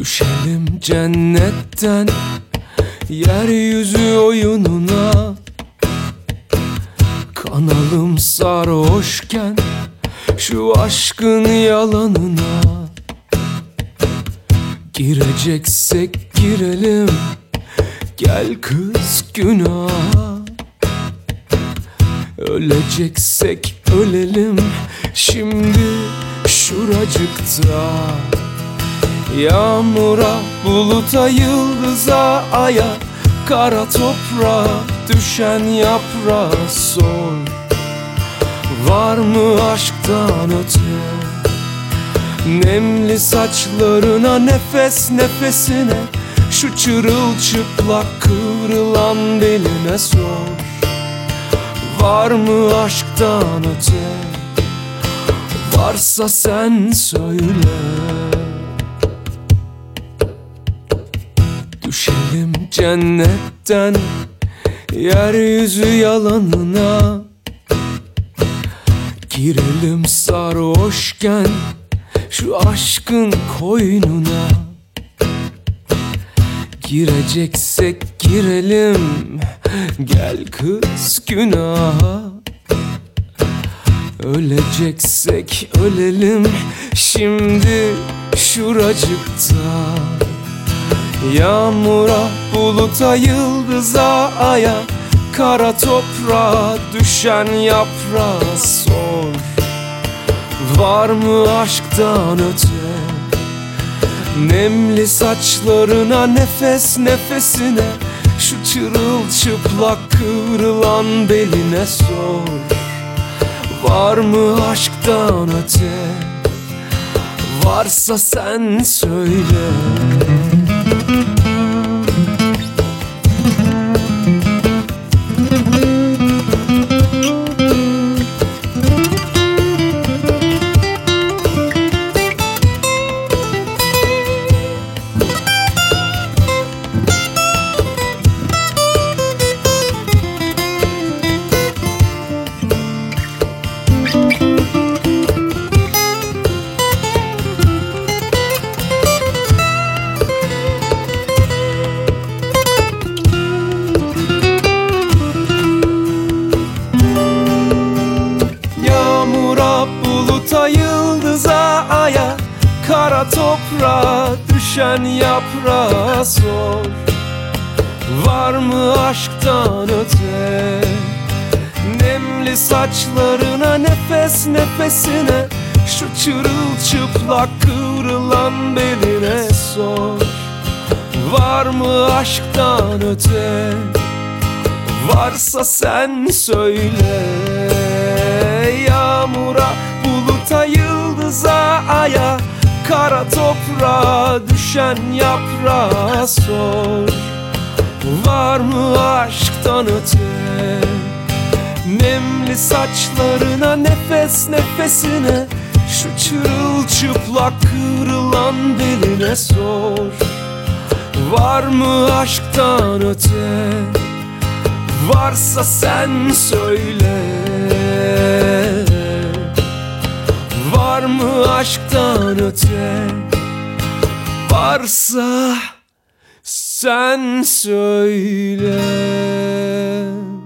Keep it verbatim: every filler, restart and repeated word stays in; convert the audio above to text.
Düşelim cennetten yeryüzü oyununa. Kanalım sarhoşken şu aşkın yalanına. Gireceksek girelim, gel kız günaha. Öleceksek ölelim şimdi şuracıkta. Yağmura, buluta, yıldıza, aya, kara toprağa düşen yaprağa sor. Var mı aşktan öte? Nemli saçlarına, nefes nefesine, şu çırılçıplak kıvrılan beline sor. Var mı aşktan öte? Varsa sen söyle. Düşelim cennetten yeryüzü yalanına. Girelim sarhoşken şu aşkın koynuna. Gireceksek girelim, gel kız günaha. Öleceksek ölelim şimdi şuracıkta. Yağmura, buluta, yıldıza, aya, kara toprağa düşen yaprağa sor. Var mı aşktan öte? Nemli saçlarına, nefes nefesine, şu çırılçıplak kıvrılan beline sor. Var mı aşktan öte? Varsa sen söyle. Buluta, yıldıza, aya, kara toprağa düşen yaprağa sor. Var mı aşktan öte? Nemli saçlarına, nefes nefesine, şu çırılçıplak kıvrılan beline sor. Var mı aşktan öte? Varsa sen söyle. Yağmura, buluta, yıldıza, aya, kara toprağa düşen yaprağa sor. Var mı aşktan öte? Nemli saçlarına, nefes nefesine, şu çırılçıplak kıvrılan beline sor. Var mı aşktan öte? Varsa sen söyle. Var mı aşktan öte? Varsa sen söyle.